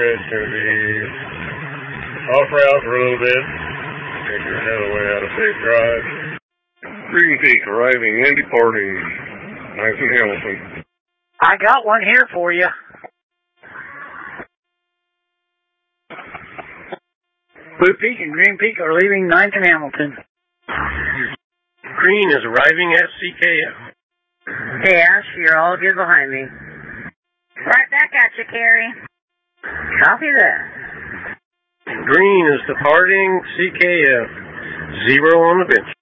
it's going to be off route for a little bit. Figure another way out of Safe Drive. Green Peak arriving and departing. Nice and Hamilton. I got one here for you. Blue Peak and Green Peak are leaving 9th and Hamilton. Green is arriving at CKF. Hey, Ash, you're all good behind me. Right back at you, Carrie. Copy that. Green is departing CKF. 0 on the bench.